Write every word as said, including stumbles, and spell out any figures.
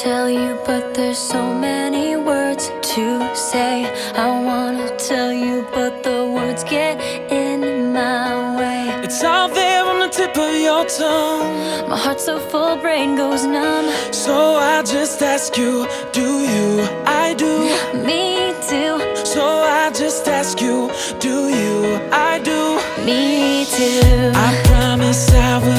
tell you, but there's so many words to say. I wanna tell you, but the words get in my way. It's all there on the tip of your tongue. My heart's so full, brain goes numb. So I just ask you, do you? I do. Me too. So I just ask you, do you? I do. Me too. I promise I will